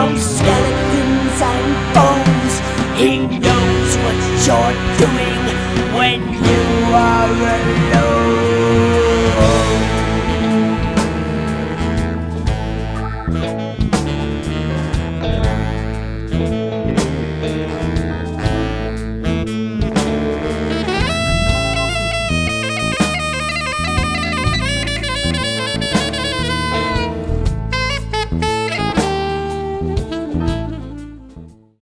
from skeletons and bones. He knows what you're doing when you are alone.